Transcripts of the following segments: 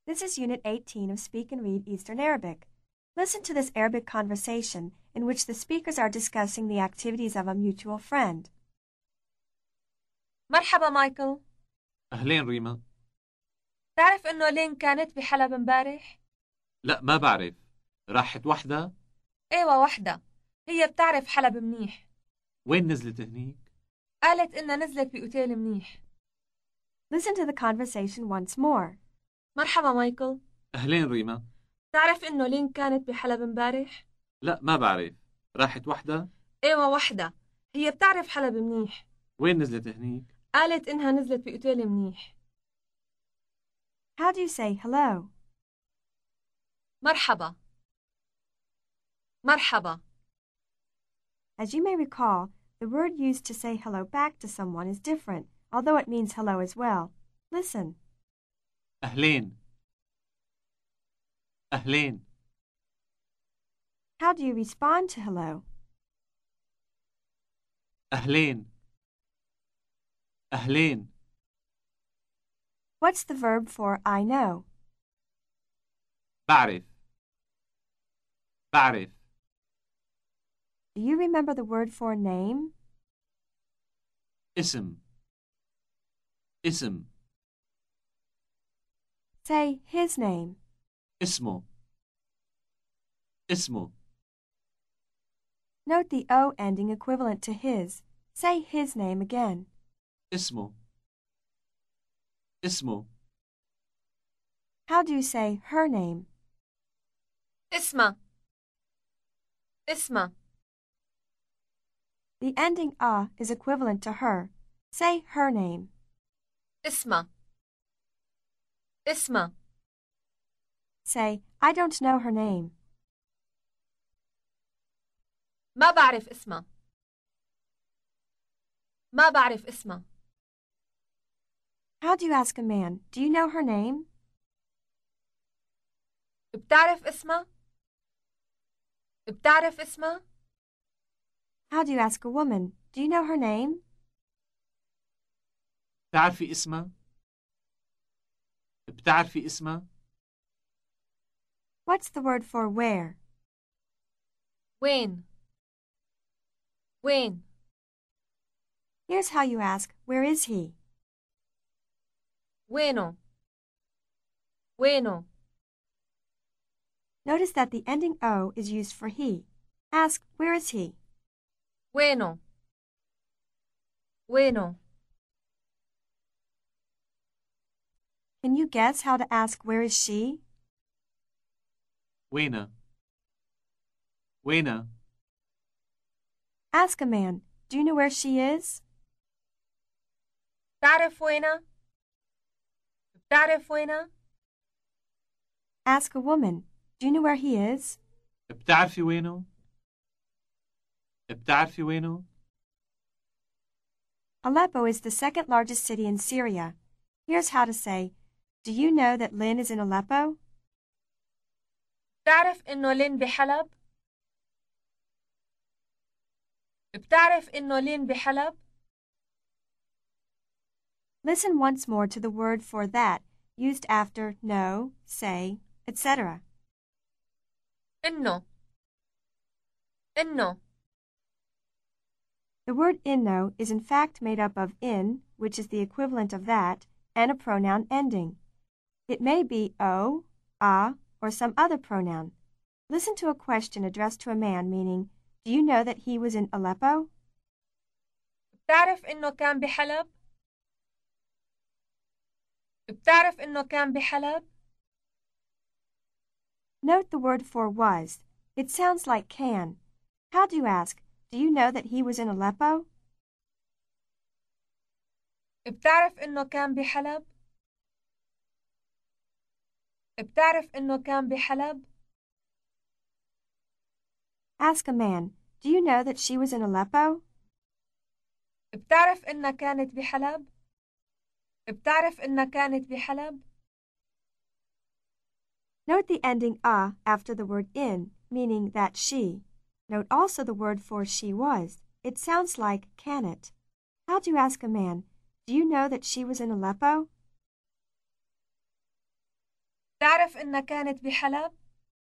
This is Unit 18 of Speak and Read Eastern Arabic. Listen to this Arabic conversation in which the speakers are discussing the activities of a mutual friend. مرحبا مايكل. أهلين ريما. تعرف إنه لين كانت بحلب امبارح؟ لا ما بعرف. راحت وحدة؟ ايوه وحدة. هي بتعرف حلب منيح. وين نزلت هنيك؟ قالت إنها نزلت بأوتيل منيح. Listen to the conversation once more. مرحبا مايكل. أهلين ريما. تعرف إنه لين كانت بحلب امبارح؟ لا ما بعرف. راحت وحدة؟ ايوه وحدة. هي بتعرف حلب منيح. وين نزلت هنيك؟ قالت إنها نزلت بأوتيل منيح. How do you say hello? مرحبا. مرحبا. As you may recall, the word used to say hello back to someone is different, although it means hello as well. Listen. أهلين. أهلين. How do you respond to hello? أهلين. أهلين. What's the verb for I know? بعرف. بعرف. Do you remember the word for name? اسم. اسم. Say his name. اسمه. اسمه. Note the O ending equivalent to his. Say his name again. اسمه. اسمه. How do you say her name? اسمع. اسمع. The ending a is equivalent to her. Say her name. اسمع. اسمع. Say, I don't know her name. ما بعرف اسمها. ما بعرف اسمها. How do you ask a man, do you know her name? بتعرف اسمها؟ بتعرف اسمها؟ How do you ask a woman, do you know her name? بتعرفي اسمها؟ بتعرفي اسمها؟ What's the word for where? وين؟ وين؟ Here's how you ask, where is he? وينه؟ وينه؟ Notice that the ending O is used for he. Ask, where is he? وينه؟ وينه؟ Can you guess how to ask, where is she? وينها؟ وينها؟ Ask a man, do you know where she is? بتعرف وينها؟ بتعرف وينها؟ Ask a woman, do you know where he is? بتعرفي وينه؟ بتعرفي وينه؟ Aleppo is the second largest city in Syria. Here's how to say, do you know that Lynn is in Aleppo? بتعرف إنه لين بحلب؟ بتعرف إنه لين بحلب؟ Listen once more to the word for that, used after know, say, etc. إنه The word inno is in fact made up of in, which is the equivalent of that, and a pronoun ending. It may be o, a, or some other pronoun. Listen to a question addressed to a man meaning, do you know that he was in Aleppo? بتعرف إنه كان بحلب؟ بتعرف إنه كان بحلب؟ Note the word for was. It sounds like can. How do you ask, do you know that he was in Aleppo? بتعرف إنه كان بحلب؟ بتعرف إنه كان بحلب؟ Ask a man, do you know that she was in Aleppo? بتعرف إنها كانت بحلب؟ بتعرف إنها كانت بحلب؟ Note the ending a after the word in, meaning that she. Note also the word for she was. It sounds like can it. How do you ask a man, do you know that she was in Aleppo? بتعرف إنها كانت بحلب؟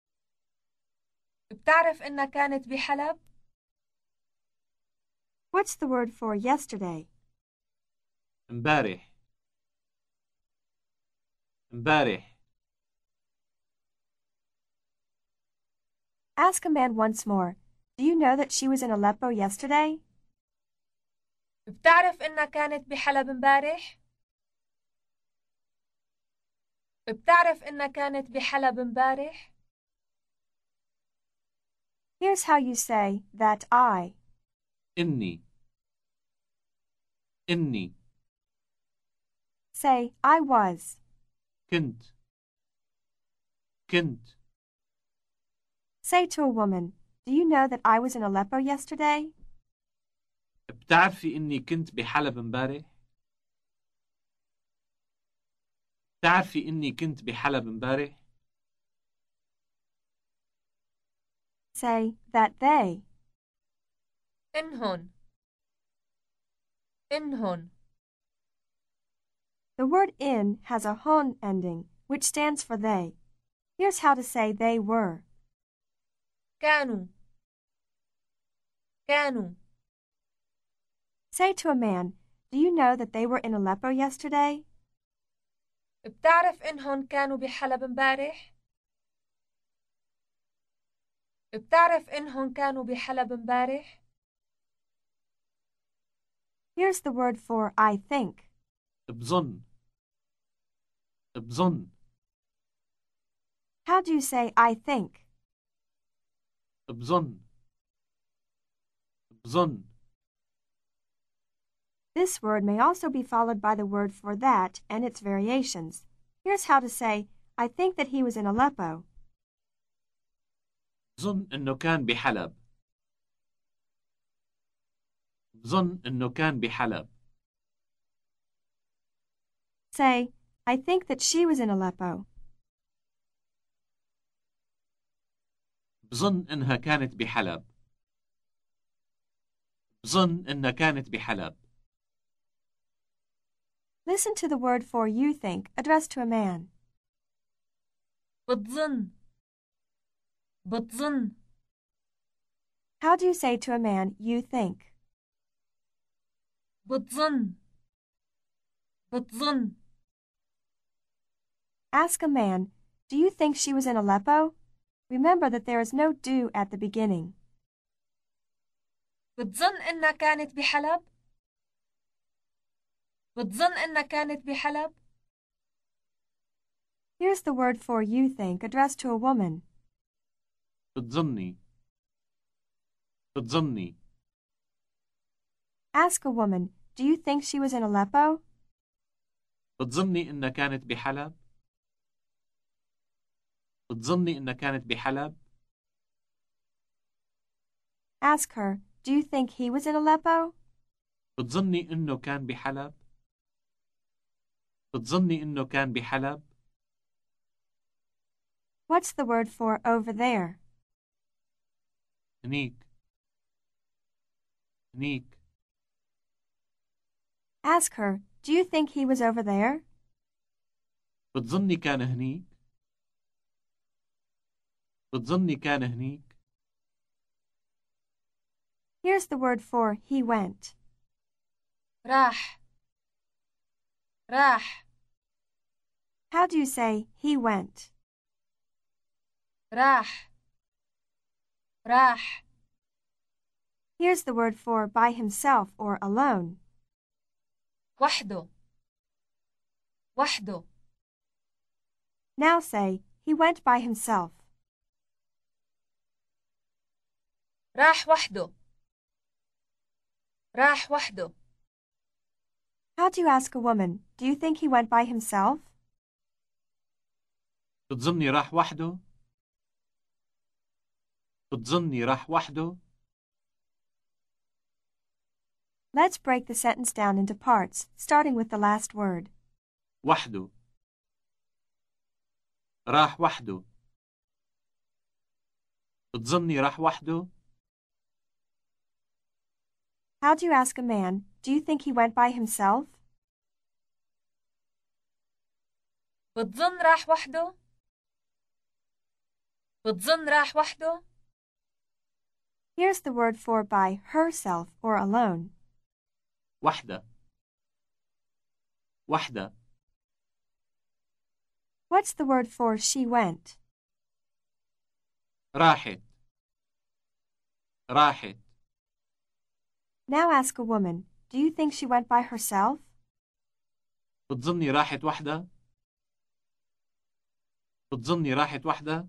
بتعرف إنها كانت بحلب؟ What's the word for yesterday? امبارح. امبارح. Ask a man once more. Do you know that she was in Aleppo yesterday? بتعرف إنها كانت بحلب امبارح؟ بتعرف إنها كانت بحلب امبارح؟ Here's how you say that I. إني. إني. Say I was. كنت. كنت. Say to a woman, do you know that I was in Aleppo yesterday? بتعرفي إني كنت بحلب امبارح؟ بتعرفي إني كنت بحلب امبارح؟ Say that they. إنهن. إنهن. The word in has a hon ending, which stands for they. Here's how to say they were. كانوا. كانوا. Say to a man, do you know that they were in Aleppo yesterday? بتعرف إنهن كانوا بحلب امبارح؟ بتعرف إنهن كانوا بحلب امبارح؟ Here's the word for I think. بظن. بظن. How do you say I think? بظن. بظن. This word may also be followed by the word for that and its variations. Here's how to say, I think that he was in Aleppo. بظن إنه كان بحلب. بظن إنه كان بحلب. Say, I think that she was in Aleppo. بظن إنها كانت بحلب. بظن إنها كانت بحلب. Listen to the word for you think addressed to a man. بتظن. بتظن. How do you say to a man, you think? بتظن. بتظن. Ask a man, do you think she was in Aleppo? Remember that there is no do at the beginning. بتظن إنها كانت بحلب؟ بتظن إنها كانت بحلب؟ Here's the word for you think addressed to a woman. بتظني. بتظني. Ask a woman, do you think she was in Aleppo? بتظني إنها كانت بحلب؟ بتظني إنها كانت بحلب؟ Ask her, do you think he was in Aleppo? بتظني إنه كان بحلب؟ بتظني إنه كان بحلب؟ What's the word for over there? هنيك. هنيك. Ask her, do you think he was over there? بتظني كان هنيك؟ بتظني كان هنيك؟ Here's the word for he went. راح. راح. How do you say he went? راح. راح. Here's the word for by himself or alone. وحده. وحده. Now say, he went by himself. راح وحده. راح وحده. How do you ask a woman, do you think he went by himself? بتظني راح وحده؟ بتظني راح وحده؟ Let's break the sentence down into parts, starting with the last word. وحده. راح وحده. بتظني راح وحده؟ How do you ask a man, do you think he went by himself? بتظن راح وحده؟ بتظن راح وحده؟ Here's the word for by herself or alone. وحدة وحدة. What's the word for she went? راحت راحت. Now ask a woman, do you think she went by herself? بتظني راحت وحدة؟ بتظني راحت وحدة؟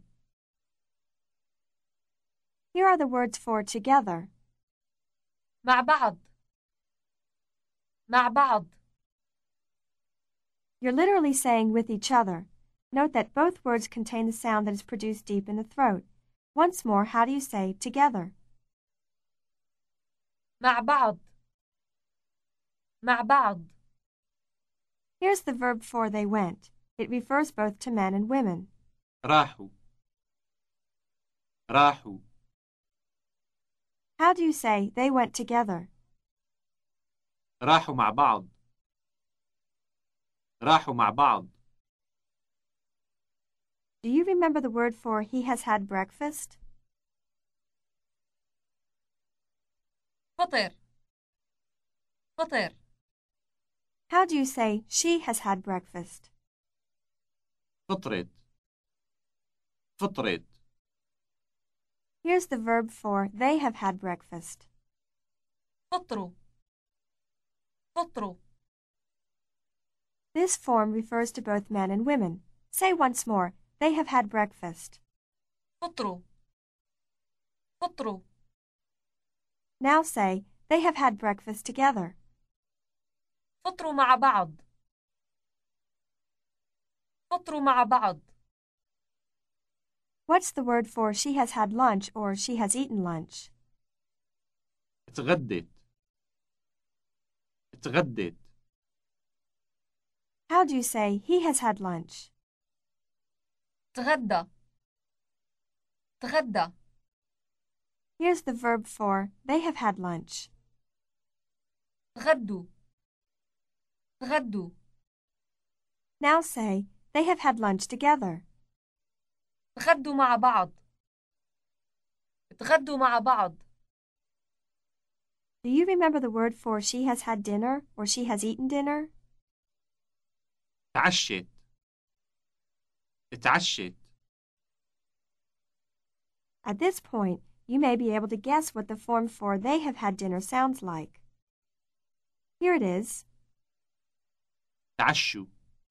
Here are the words for together. مع بعض مع بعض. You're literally saying with each other. Note that both words contain the sound that is produced deep in the throat. Once more, how do you say together? مع بعض مع بعض. Here's the verb for they went. It refers both to men and women. راحوا راحوا. How do you say they went together? راحوا مع بعض راحوا مع بعض. Do you remember the word for he has had breakfast? فطر فطر. How do you say she has had breakfast? فطرت فطرت. Here's the verb for they have had breakfast. فطروا فطروا. This form refers to both men and women. Say once more, they have had breakfast. فطروا فطروا. Now say, they have had breakfast together. فطروا مع بعض فطروا مع بعض. What's the word for she has had lunch or she has eaten lunch? اتغدت اتغدت. How do you say he has had lunch? تغدى تغدى. Here's the verb for they have had lunch. تغدوا تغدوا. Now say, they have had lunch together. تغدوا مع بعض تغدوا مع بعض. Do you remember the word for she has had dinner or she has eaten dinner? تعشت اتعشت. At this point, you may be able to guess what the form for they have had dinner sounds like. Here it is. تعشوا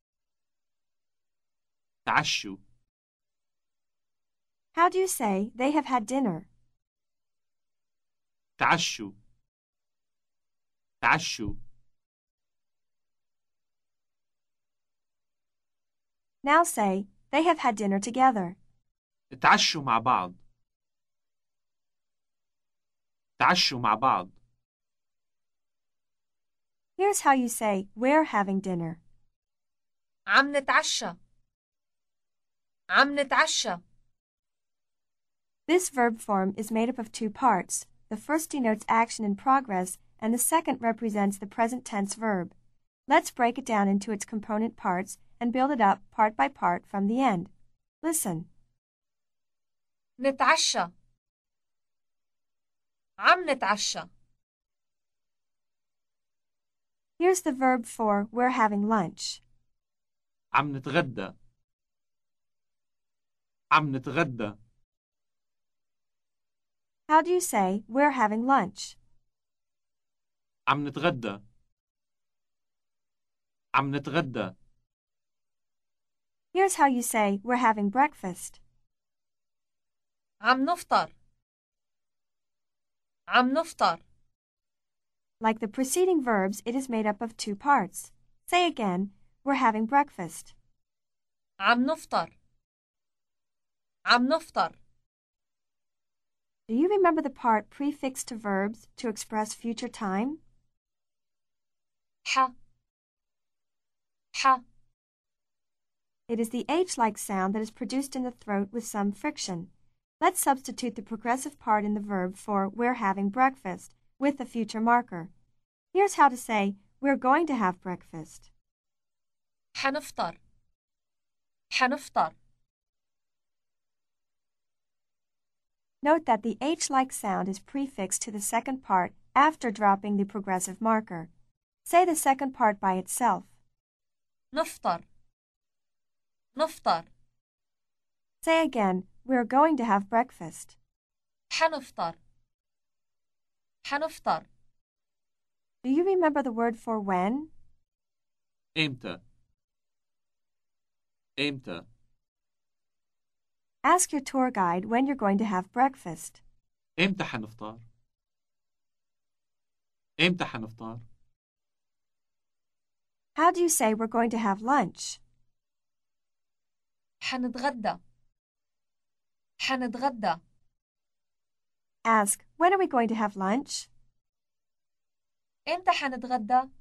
تعشوا. How do you say they have had dinner? تعشوا تعشوا. Now say, they have had dinner together. تعشوا مع بعض تعشوا مع بعض. Here's how you say, we're having dinner. عم نتعشى عم نتعشى. This verb form is made up of two parts. The first denotes action in progress, and the second represents the present tense verb. Let's break it down into its component parts and build it up part by part from the end. Listen. نتعشى عم نتعشى. Here's the verb for we're having lunch. عم نتغدى عم نتغدى. How do you say we're having lunch? عم نتغدى عم نتغدى. Here's how you say we're having breakfast. عم نفطر عم نفطر. Like the preceding verbs, it is made up of two parts. Say again, we're having breakfast. عم نفطر عم نفطر. Do you remember the part prefixed to verbs to express future time? ح ح. It is the H-like sound that is produced in the throat with some friction. Let's substitute the progressive part in the verb for we're having breakfast with the future marker. Here's how to say we're going to have breakfast. حنفطر حنفطر. Note that the H-like sound is prefixed to the second part after dropping the progressive marker. Say the second part by itself. نفطر نفطر. Say again, we're going to have breakfast. حنفطر حنفطر. Do you remember the word for when? إمتى إمتى. Ask your tour guide when you're going to have breakfast. إمتى حنفطر إمتى حنفطر. How do you say we're going to have lunch? حنتغدى حنتغدى. Ask, when are we going to have lunch? إمتى حنتغدى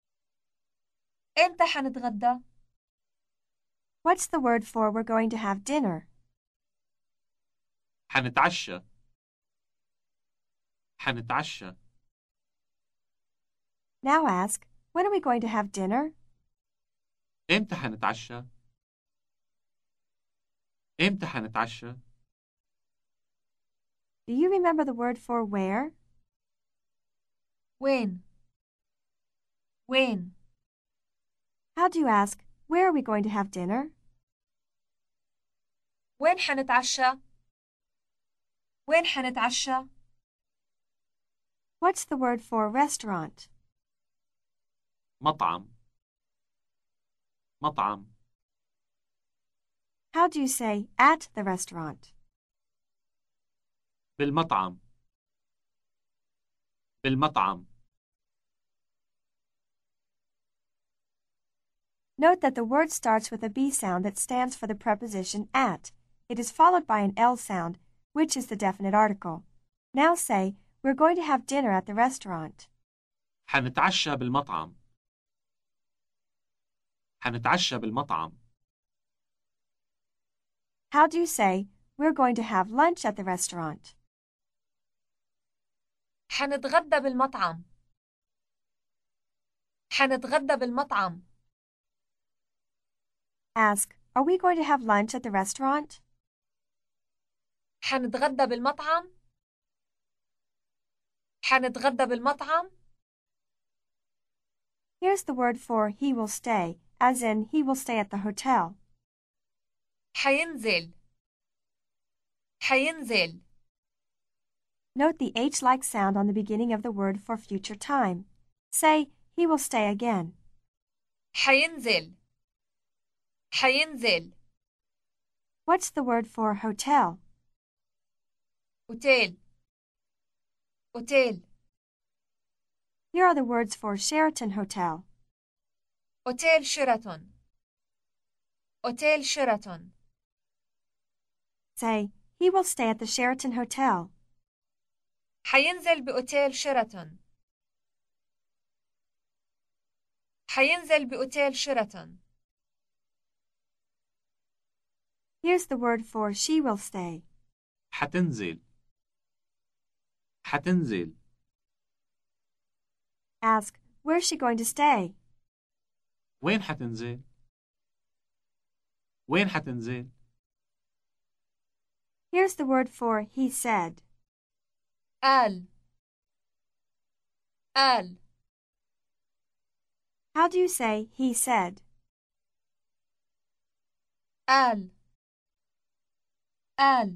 إمتى حنتغدى. What's the word for we're going to have dinner? حنتعشى حنتعشى. Now ask, when are we going to have dinner? إمتى حنتعشى إمتى حنتعشى. Do you remember the word for where? وين وين. How do you ask, where are we going to have dinner? وين حنتعشى وين حنتعشى. What's the word for restaurant? مطعم مطعم. How do you say at the restaurant? بالمطعم بالمطعم. Note that the word starts with a B sound that stands for the preposition at. It is followed by an L sound, which is the definite article. Now say, we're going to have dinner at the restaurant. حنتعشى بالمطعم حنتعشى بالمطعم. How do you say, we're going to have lunch at the restaurant? حنتغدى بالمطعم حنتغدى بالمطعم. Ask, are we going to have lunch at the restaurant? حنتغدى بالمطعم حنتغدى بالمطعم. Here's the word for he will stay, as in he will stay at the hotel. حينزل حينزل. Note the H-like sound on the beginning of the word for future time. Say, he will stay again. حينزل حينزل. What's the word for hotel? أوتيل أوتيل. Here are the words for Sheraton Hotel. أوتيل شيراتون أوتيل شيراتون. Say, he will stay at the Sheraton Hotel. حينزل بأوتيل شيراتون حينزل بأوتيل شيراتون. Here's the word for she will stay. حتنزل حتنزل. Ask, where's she going to stay? وين حتنزل وين حتنزل. Here's the word for he said. قال قال. How do you say he said? قال قال.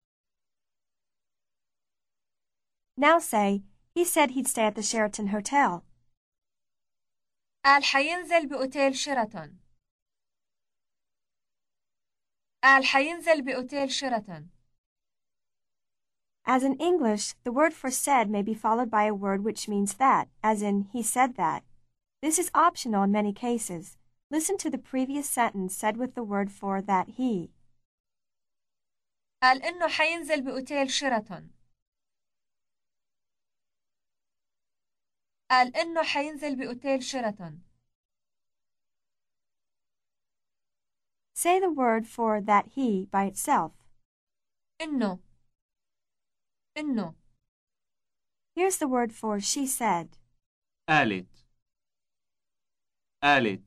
Now say, he said he'd stay at the Sheraton Hotel. قال حينزل بأوتيل شيراتون قال حينزل بأوتيل شيراتون. As in English, the word for said may be followed by a word which means that, as in he said that. This is optional in many cases. Listen to the previous sentence said with the word for that he. قال إنه حينزل بأوتيل شيراتون قال إنه حينزل بأوتيل شيراتون. Say the word for that he by itself. إنه إنه. Here's the word for she said. قالت قالت.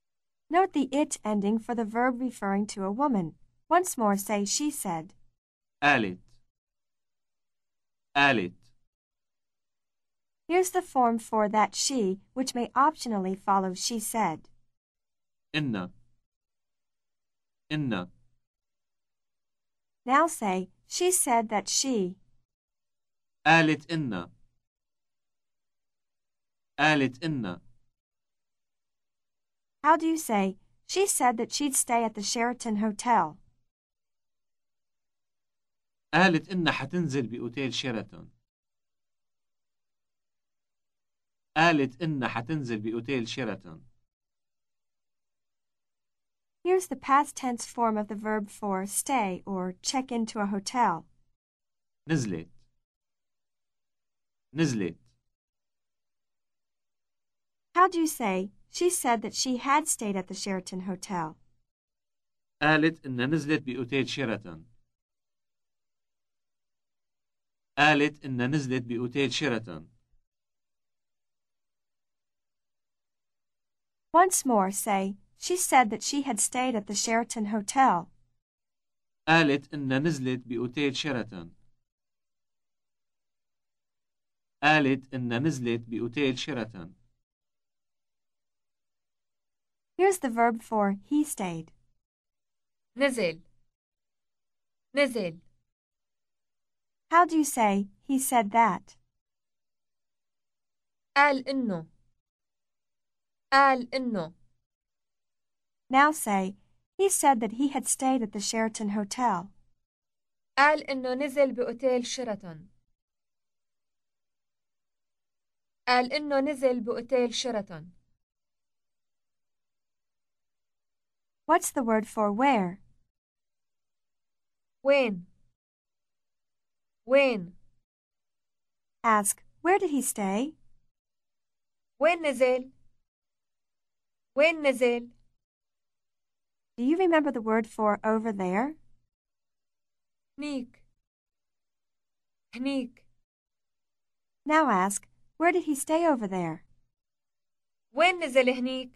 Note the it ending for the verb referring to a woman. Once more say she said. قالت قالت. Here's the form for that she, which may optionally follow she said. إن إن. Now say, she said that she. قالت إن قالت إن. How do you say, she said that she'd stay at the Sheraton Hotel? قالت إن حتنزل بأوتيل شيراتون. قالت إن حتنزل بأوتيل شيراتون. Here's the past tense form of the verb for stay or check into a hotel. نزلت نزلت. How do you say, she said that she had stayed at the Sheraton Hotel? قالت إن نزلت بأوتيل شيراتون. قالت إن نزلت بأوتيل شيراتون. Once more say, she said that she had stayed at the Sheraton Hotel. قالت إن نزلت بأوتيل شيراتون. قالت إن نزلت بأوتيل شيراتون. Here's the verb for he stayed. نزل نزل. How do you say, he said that? قال إنه. Now say, he said that he had stayed at the Sheraton Hotel. قال إنه نزل بأوتيل شيراتون. قال إنه نزل بأوتيل شيراتون. What's the word for where? وين؟ Ask, where did he stay? وين نزل؟ Do you remember the word for over there? هنيك. Now ask, where did he stay over there? وين نزل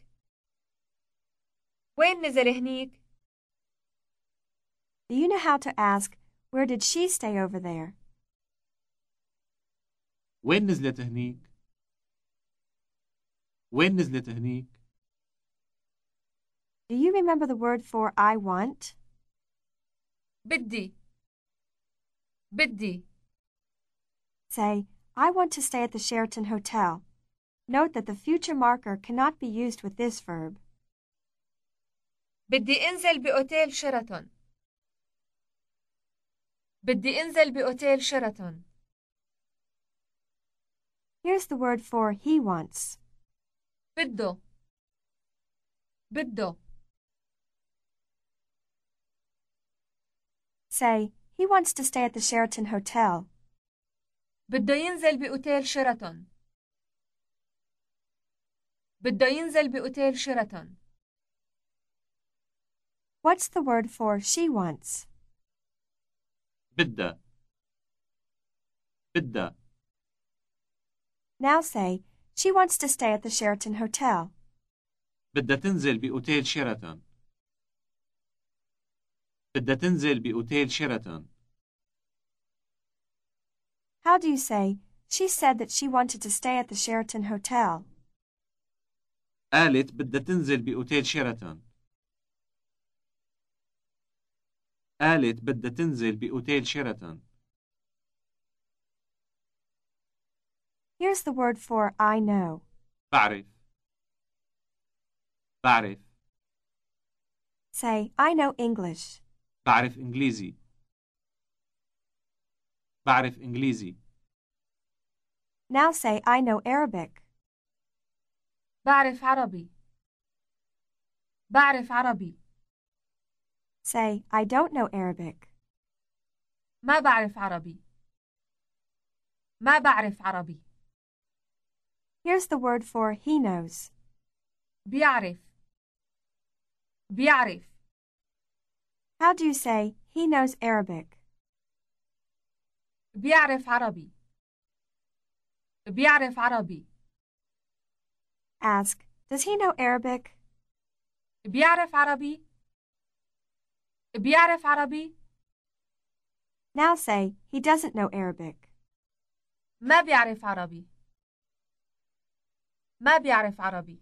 هنيك؟ Do you know how to ask, where did she stay over there? وين نزلت هنيك؟ وين نزلت هنيك؟ Do you remember the word for I want? بدي. Say, I want to stay at the Sheraton Hotel. Note that the future marker cannot be used with this verb. بدي انزل بأوتيل شيراتون. Here's the word for he wants. بده. Say, he wants to stay at the Sheraton Hotel. بده ينزل بأوتيل شيراتون. What's the word for she wants? بدها. Now say, she wants to stay at the Sheraton Hotel. بدها تنزل بأوتيل شيراتون. بدها تنزل بأوتيل شيراتون. How do you say, she said that she wanted to stay at the Sheraton Hotel? قالت بدها تنزل بأوتيل شيراتون. قالت بدها تنزل بأوتيل شيراتون. Here's the word for I know. بعرف. Say, I know English. بعرف إنجليزي. Now say, I know Arabic. بعرف عربي. Say, I don't know Arabic. ما بعرف عربي. Here's the word for he knows. بيعرف. How do you say, he knows Arabic? بيعرف عربي. Ask, does he know Arabic? بيعرف عربي. Now say, he doesn't know Arabic. ما بيعرف عربي. ما بيعرف عربي.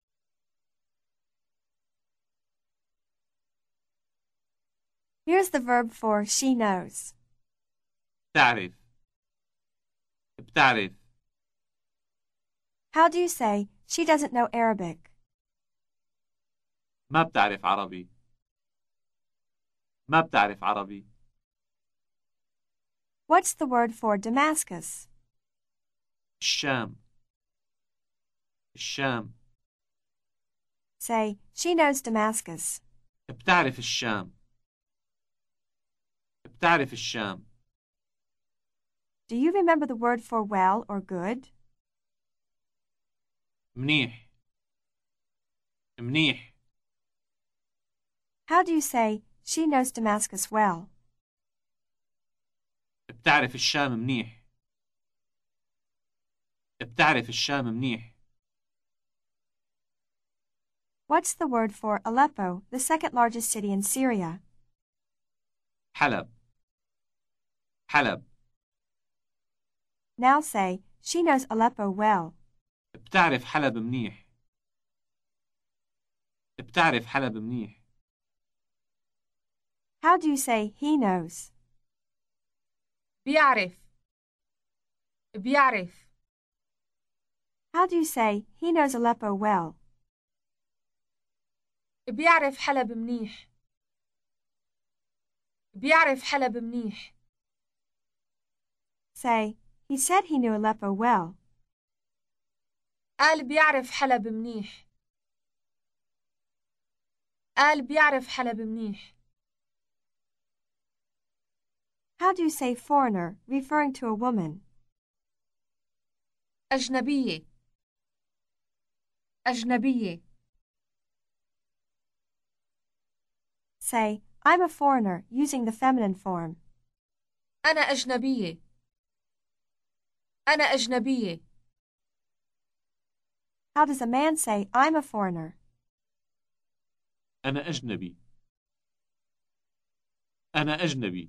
Here's the verb for she knows. تعرف. بتعرف. How do you say, she doesn't know Arabic? ما بتعرف عربي. ما بتعرف عربي. What's the word for Damascus? الشام. الشام. Say, she knows Damascus. بتعرف الشام. بتعرف الشام. Do you remember the word for well or good? منيح. منيح. How do you say, she knows Damascus well? بتعرف الشام منيح. بتعرف الشام منيح. What's the word for Aleppo, the second largest city in Syria? حلب. حلب. Now say, she knows Aleppo well. بتعرف حلب منيح. بتعرف حلب منيح. How do you say, he knows? بيعرف. بيعرف. How do you say, he knows Aleppo well? بيعرف حلب منيح. بيعرف حلب منيح. Say, he said he knew Aleppo well. قال بيعرف حلب منيح. قال بيعرف حلب منيح. How do you say foreigner, referring to a woman? أجنبية. أجنبية. Say, I'm a foreigner, using the feminine form. أنا أجنبية. أنا أجنبية. How does a man say, I'm a foreigner? أنا أجنبي. أنا أجنبي.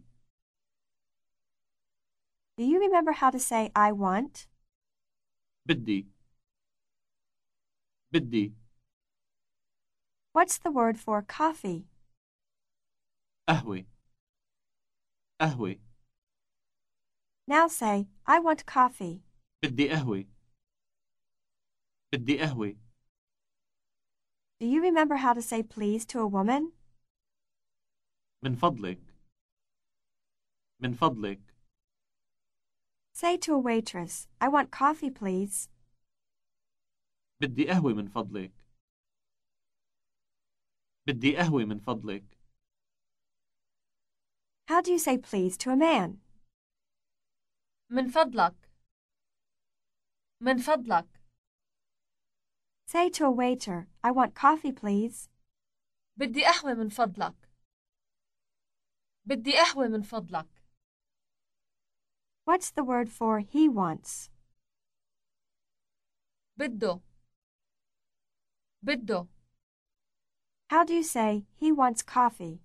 Do you remember how to say, I want? بدي. بدي. What's the word for coffee? قهوة. قهوة. Now say, I want coffee. بدي قهوة. بدي قهوة. Do you remember how to say please to a woman? من فضلك. من فضلك. Say to a waitress, I want coffee, please. بدي قهوة من فضلك. بدي قهوة من فضلك. How do you say please to a man? من فضلك. من فضلك. Say to a waiter, I want coffee, please. بدي قهوة من فضلك. بدي قهوة من فضلك. What's the word for he wants? بده. بده. How do you say he wants coffee?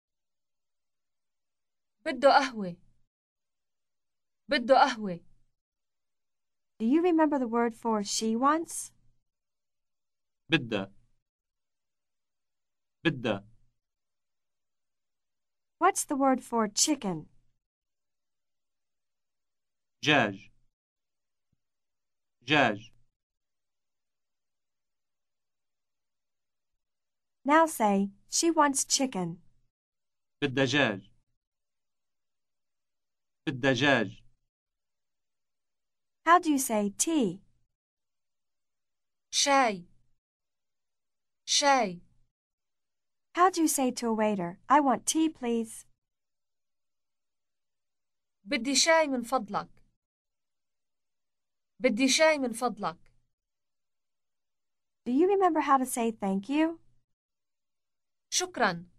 بده قهوة. بده قهوة. Do you remember the word for she wants? بدها. بدها. What's the word for chicken? دجاج. دجاج. Now say, she wants chicken. بدها دجاج. بدها دجاج. How do you say tea? شاي. شاي. How do you say to a waiter, I want tea, please? بدي شاي من فضلك. بدي شاي من فضلك. Do you remember how to say thank you? شكرا.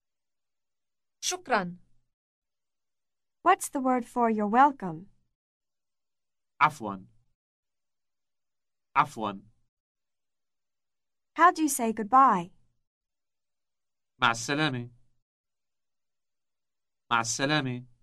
شكرا. What's the word for you're welcome? عفوا. عفوا. How do you say goodbye? مع السلامة. مع السلامة.